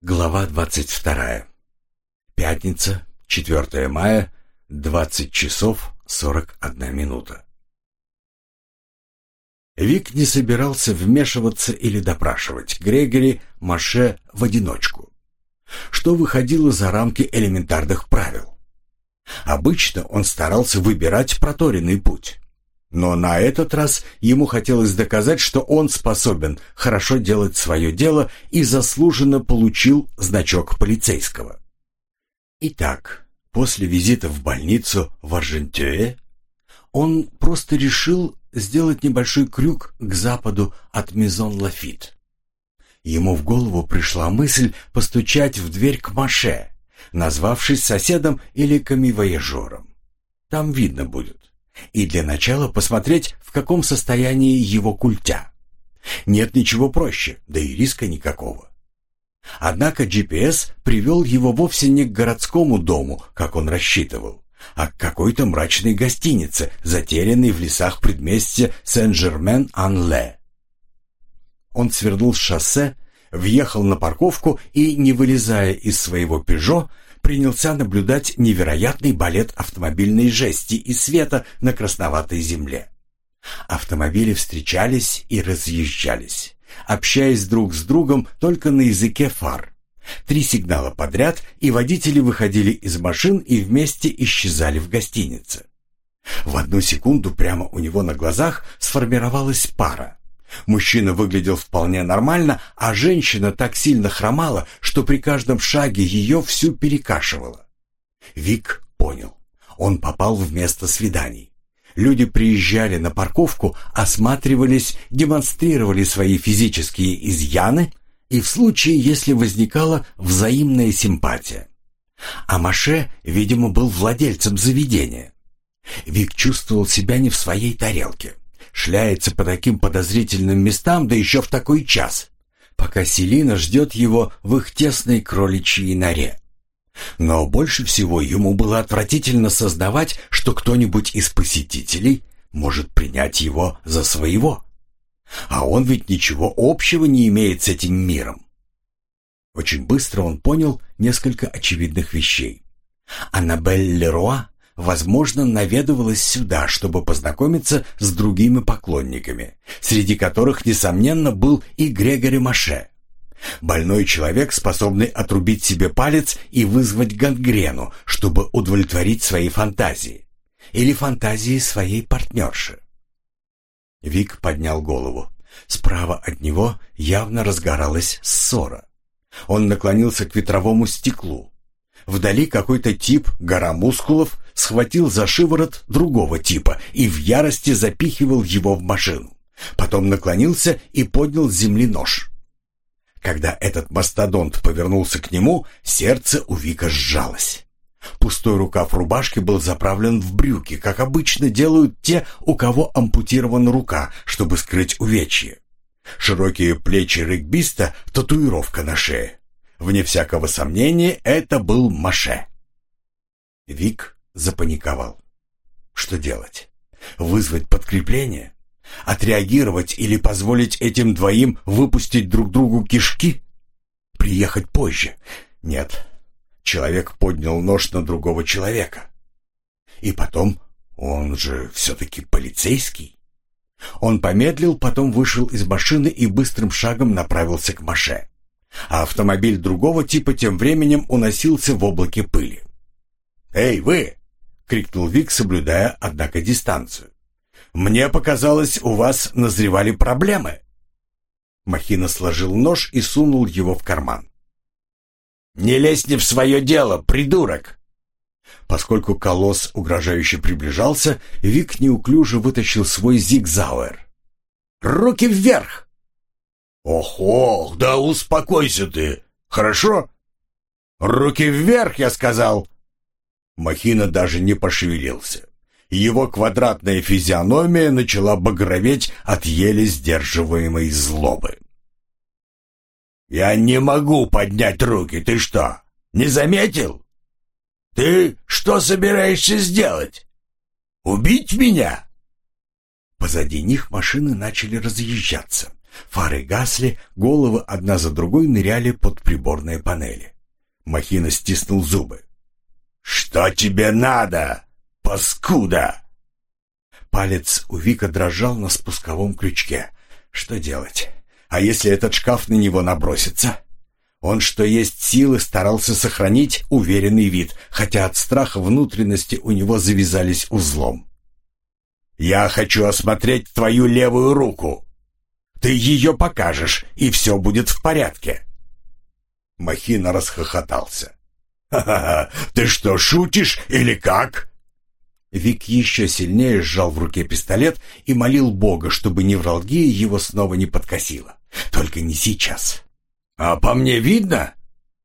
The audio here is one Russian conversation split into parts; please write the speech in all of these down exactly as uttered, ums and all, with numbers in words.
Глава двадцать вторая. Пятница, четвёртое мая, двадцать часов сорок одна минута. Вик не собирался вмешиваться или допрашивать Грегори Маше в одиночку, что выходило за рамки элементарных правил. Обычно он старался выбирать проторенный путь. Но на этот раз ему хотелось доказать, что он способен хорошо делать свое дело и заслуженно получил значок полицейского. Итак, после визита в больницу в Аржентюэ он просто решил сделать небольшой крюк к западу от Мезон-Лафит. Ему в голову пришла мысль постучать в дверь к Маше, назвавшись соседом или коммивояжером. Там видно будет. И для начала посмотреть, в каком состоянии его культя. Нет ничего проще, да и риска никакого. Однако джи пи эс привел его вовсе не к городскому дому, как он рассчитывал, а к какой-то мрачной гостинице, затерянной в лесах предместья Сен-Жермен-Ан-Ле. Он свернул с шоссе, въехал на парковку и, не вылезая из своего «Пежо», принялся наблюдать невероятный балет автомобильной жести и света на красноватой земле. Автомобили встречались и разъезжались, общаясь друг с другом только на языке фар. Три сигнала подряд, и водители выходили из машин и вместе исчезали в гостинице. В одну секунду прямо у него на глазах сформировалась пара. Мужчина выглядел вполне нормально, а женщина так сильно хромала, что при каждом шаге ее всю перекашивало. Вик понял. Он попал в место свиданий. Люди приезжали на парковку, осматривались, демонстрировали свои физические изъяны и в случае, если возникала взаимная симпатия. А Маше, видимо, был владельцем заведения. Вик чувствовал себя не в своей тарелке. Шляется по таким подозрительным местам, да еще в такой час, пока Селина ждет его в их тесной кроличьей норе. Но больше всего ему было отвратительно сознавать, что кто-нибудь из посетителей может принять его за своего. А он ведь ничего общего не имеет с этим миром. Очень быстро он понял несколько очевидных вещей. Аннабель Леруа, возможно, наведывалась сюда, чтобы познакомиться с другими поклонниками, среди которых, несомненно, был и Грегори Маше. Больной человек, способный отрубить себе палец и вызвать гангрену, чтобы удовлетворить свои фантазии. Или фантазии своей партнерши. Вик поднял голову. Справа от него явно разгоралась ссора. Он наклонился к ветровому стеклу. Вдали какой-то тип, гора мускулов, схватил за шиворот другого типа и в ярости запихивал его в машину. Потом наклонился и поднял с земли нож. Когда этот мастодонт повернулся к нему, сердце у Вика сжалось. Пустой рукав рубашки был заправлен в брюки, как обычно делают те, у кого ампутирована рука, чтобы скрыть увечье. Широкие плечи регбиста, татуировка на шее. Вне всякого сомнения, это был Маше. Вик запаниковал. Что делать? Вызвать подкрепление? Отреагировать или позволить этим двоим выпустить друг другу кишки? Приехать позже? Нет. Человек поднял нож на другого человека. И потом, он же все-таки полицейский. Он помедлил, потом вышел из машины и быстрым шагом направился к Маше. А автомобиль другого типа тем временем уносился в облаке пыли. «Эй, вы!» — крикнул Вик, соблюдая, однако, дистанцию. «Мне показалось, у вас назревали проблемы». Махина сложил нож и сунул его в карман. «Не лезь не в свое дело, придурок!» Поскольку колосс угрожающе приближался, Вик неуклюже вытащил свой зигзауэр. «Руки вверх!» «Ох-ох, да успокойся ты, хорошо? Руки вверх, я сказал!» Махина даже не пошевелился. Его квадратная физиономия начала багроветь от еле сдерживаемой злобы. «Я не могу поднять руки, ты что, не заметил? Ты что собираешься сделать? Убить меня?» Позади них машины начали разъезжаться. Фары гасли, головы одна за другой ныряли под приборные панели. Махина стиснул зубы. «Что тебе надо, паскуда?» Палец у Вика дрожал на спусковом крючке. Что делать? А если этот шкаф на него набросится? Он, что есть силы, старался сохранить уверенный вид, хотя от страха внутренности у него завязались узлом. «Я хочу осмотреть твою левую руку. Ты ее покажешь, и все будет в порядке». Махина расхохотался. «Ха-ха-ха, ты что, шутишь или как?» Вик еще сильнее сжал в руке пистолет и молил Бога, чтобы невралгия его снова не подкосила. Только не сейчас. «А по мне видно?»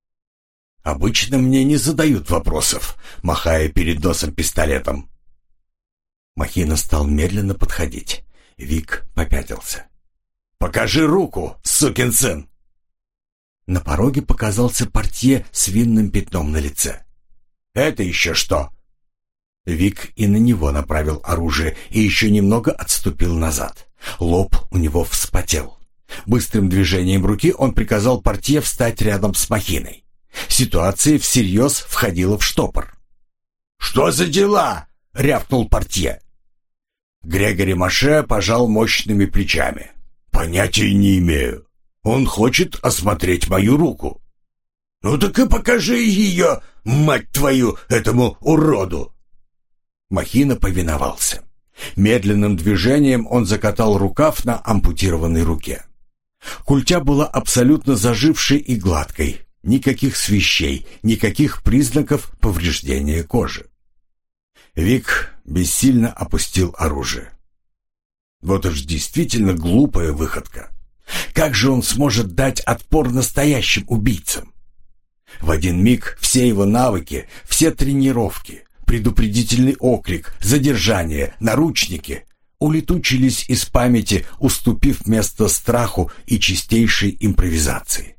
«Обычно мне не задают вопросов», махая перед носом пистолетом. Махина стал медленно подходить. Вик попятился. «Покажи руку, сукин сын!» На пороге показался портье с винным пятном на лице. «Это еще что?» Вик и на него направил оружие и еще немного отступил назад. Лоб у него вспотел. Быстрым движением руки он приказал портье встать рядом с Махиной. Ситуация всерьез входила в штопор. «Что за дела?» — рявкнул портье. Грегори Маше пожал мощными плечами. «Понятия не имею. Он хочет осмотреть мою руку». «Ну так и покажи ее, мать твою, этому уроду!» Махина повиновался. Медленным движением он закатал рукав на ампутированной руке. Культя была абсолютно зажившей и гладкой. Никаких свищей, никаких признаков повреждения кожи. Вик бессильно опустил оружие. Вот уж действительно глупая выходка. Как же он сможет дать отпор настоящим убийцам? В один миг все его навыки, все тренировки, предупредительный окрик, задержание, наручники улетучились из памяти, уступив место страху и чистейшей импровизации.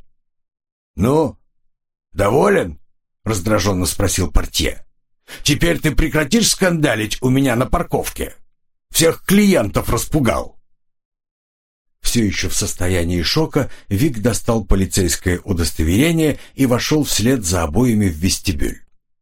«Ну, доволен?» — раздраженно спросил портье. «Теперь ты прекратишь скандалить у меня на парковке? Всех клиентов распугал». Все еще в состоянии шока Вик достал полицейское удостоверение и вошел вслед за обоими в вестибюль.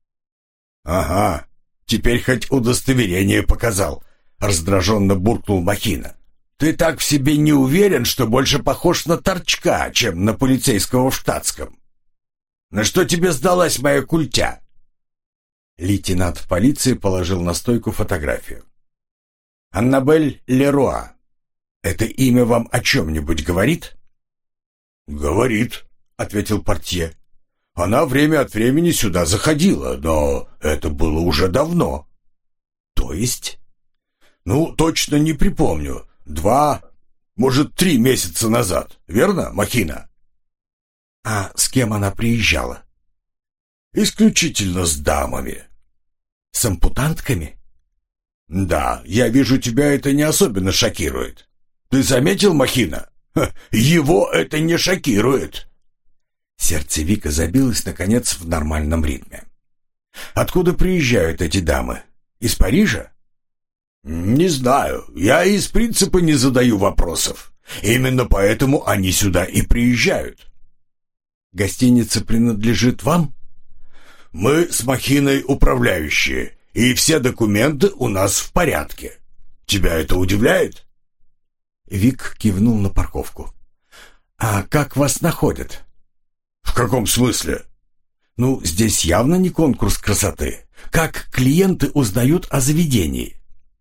«Ага, теперь хоть удостоверение показал», — раздраженно буркнул Махина. «Ты так в себе не уверен, что больше похож на торчка, чем на полицейского в штатском. На что тебе сдалась моя культя?» Лейтенант полиции положил на стойку фотографию. «Аннабель Леруа. Это имя вам о чем-нибудь говорит?» «Говорит», — ответил портье. «Она время от времени сюда заходила, но это было уже давно». «То есть?» «Ну, точно не припомню. Два, может, три месяца назад. Верно, Махина?» «А с кем она приезжала?» «Исключительно с дамами». «С ампутантками?» «Да, я вижу, тебя это не особенно шокирует. Ты заметил, Махина? Ха, его это не шокирует». Сердце Вика забилось, наконец, в нормальном ритме. «Откуда приезжают эти дамы? Из Парижа?» «Не знаю. Я из принципа не задаю вопросов. Именно поэтому они сюда и приезжают». «Гостиница принадлежит вам?» «Мы с Махиной управляющие, и все документы у нас в порядке. Тебя это удивляет?» Вик кивнул на парковку. «А как вас находят?» «В каком смысле?» «Ну, здесь явно не конкурс красоты. Как клиенты узнают о заведении?»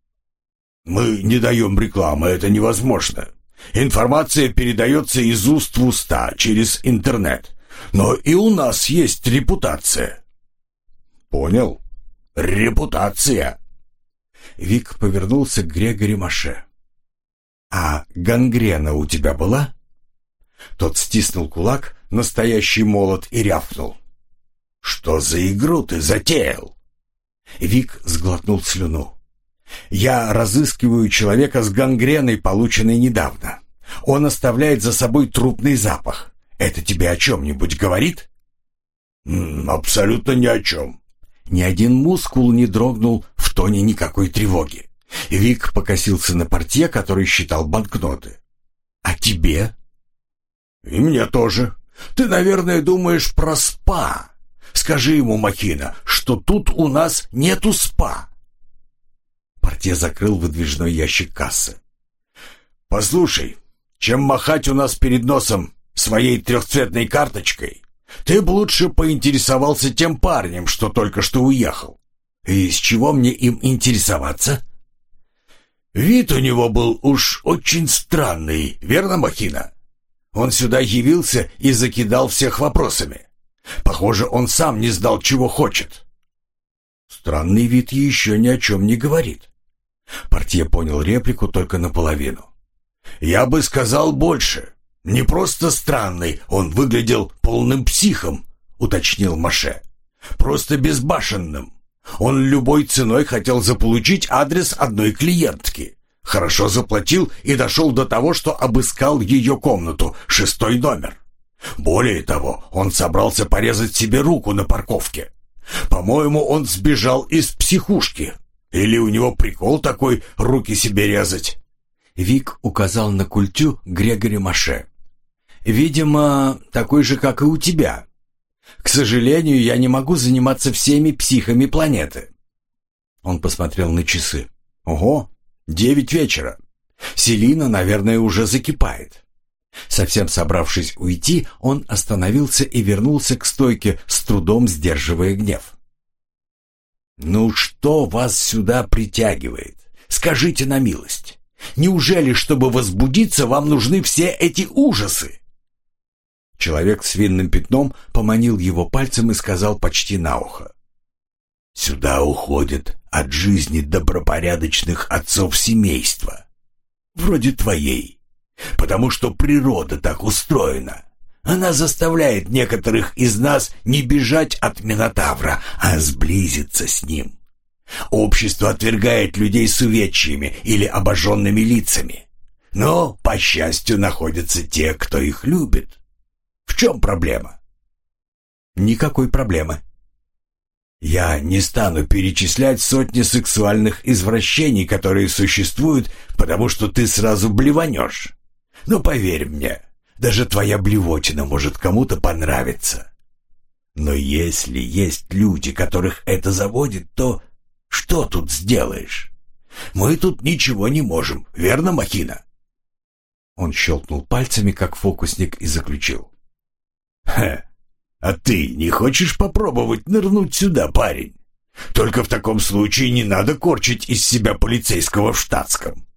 «Мы не даем рекламы, это невозможно. Информация передается из уст в уста, через интернет. Но и у нас есть репутация». «Понял. Репутация». Вик повернулся к Грегори Маше. «А гангрена у тебя была?» Тот стиснул кулак, настоящий молот, и рявкнул. «Что за игру ты затеял?» Вик сглотнул слюну. «Я разыскиваю человека с гангреной, полученной недавно. Он оставляет за собой трупный запах. Это тебе о чем-нибудь говорит?» «Абсолютно ни о чем». Ни один мускул не дрогнул в тоне никакой тревоги. Вик покосился на портье, который считал банкноты. А тебе? И мне тоже. Ты, наверное, думаешь про спа. Скажи ему, Махина, что тут у нас нету спа. Портье закрыл выдвижной ящик кассы. Послушай, чем махать у нас перед носом своей трехцветной карточкой, ты бы лучше поинтересовался тем парнем, что только что уехал. И с чего мне им интересоваться? Вид у него был уж очень странный, верно, Махина? Он сюда явился и закидал всех вопросами. Похоже, он сам не знал, чего хочет. Странный вид еще ни о чем не говорит. Портье понял реплику только наполовину. Я бы сказал больше. Не просто странный, он выглядел полным психом, уточнил Маше. Просто безбашенным. Он любой ценой хотел заполучить адрес одной клиентки. Хорошо заплатил и дошел до того, что обыскал ее комнату, шестой номер. Более того, он собрался порезать себе руку на парковке. По-моему, он сбежал из психушки. Или у него прикол такой руки себе резать? Вик указал на культю Грегори Маше. «Видимо, такой же, как и у тебя. К сожалению, я не могу заниматься всеми психами планеты». Он посмотрел на часы. «Ого, девять вечера. Селина, наверное, уже закипает». Совсем собравшись уйти, он остановился и вернулся к стойке, с трудом сдерживая гнев. «Ну что вас сюда притягивает? Скажите на милость. Неужели, чтобы возбудиться, вам нужны все эти ужасы?» Человек с винным пятном поманил его пальцем и сказал почти на ухо. «Сюда уходят от жизни добропорядочных отцов семейства, вроде твоей, потому что природа так устроена. Она заставляет некоторых из нас не бежать от Минотавра, а сблизиться с ним. Общество отвергает людей с увечьями или обожженными лицами. Но, по счастью, находятся те, кто их любит. В чем проблема?» «Никакой проблемы». «Я не стану перечислять сотни сексуальных извращений, которые существуют, потому что ты сразу блеванешь. Но поверь мне, даже твоя блевотина может кому-то понравиться. Но если есть люди, которых это заводит, то что тут сделаешь? Мы тут ничего не можем, верно, Махина?» Он щелкнул пальцами, как фокусник, и заключил. «Хе, а ты не хочешь попробовать нырнуть сюда, парень? Только в таком случае не надо корчить из себя полицейского в штатском.